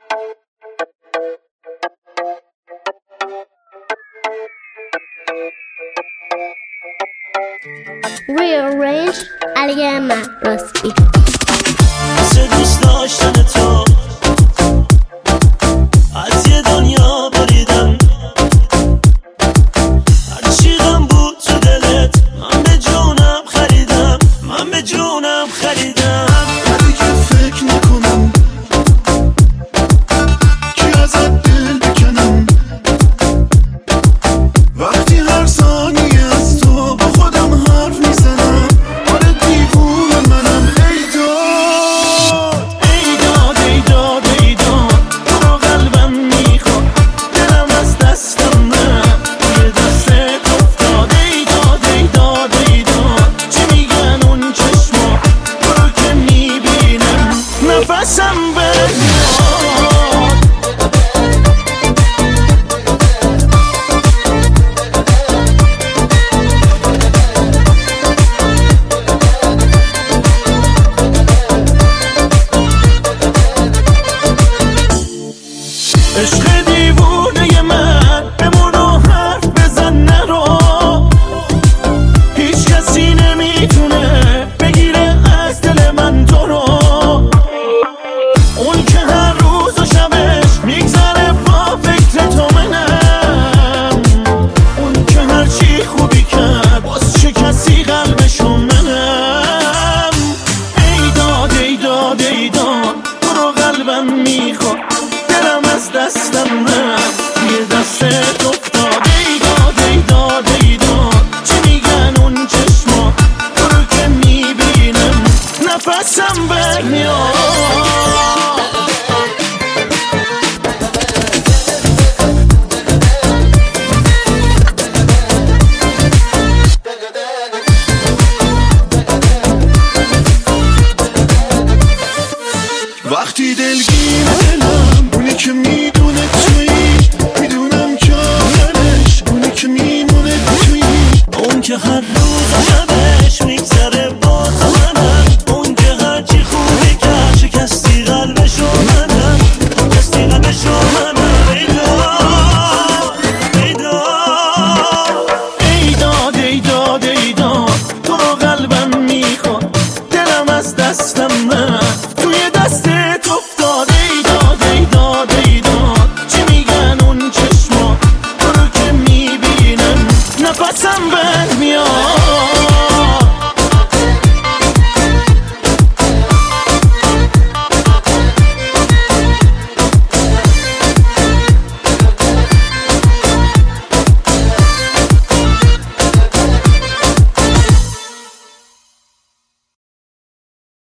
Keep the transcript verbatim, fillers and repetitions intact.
Rearrange Aliema Rosby. واسه دوست داشتن تو از یه دنیا بریدم، هرچی غم بود تو دلت من به جونم خریدم، من به جونم خریدم. ولی که فکر نکنم کی ازت دل بکنم، وقتی هر ثانیه از تو با خودم حرف میزنم. آره دیوونه منم. ای داد ای داد ای داد ای داد تو رو قلبم میخواد، دلم از دستم رفت توی دستت افتاد. ای داد ای داد ای داد چی میگن اون چشما، تو رو که میبینم نفسم بمیاد. عشق دیوونه من بمون و حرف بزن نرو، هیچ کسی نمیتونه بگیره از دل من تو رو. اون که هر روز و شبش میگذره با فکر تو منم، اون که هر چی خوبی کرد باز چه کسی قلبشو منم. ای داد ای داد ای داد تو رو قلبم میخواد، دلم از دستم رفت توی دستت افتاد. ای داد ای داد ای داد چی میگن اون چشما، تو رو که میبینم نفسم برمیاد. وقتی دلگیر دلم اونی که میدونه تویی، میدونم که آخرش اونی که میمونه تویی. اون که هر روز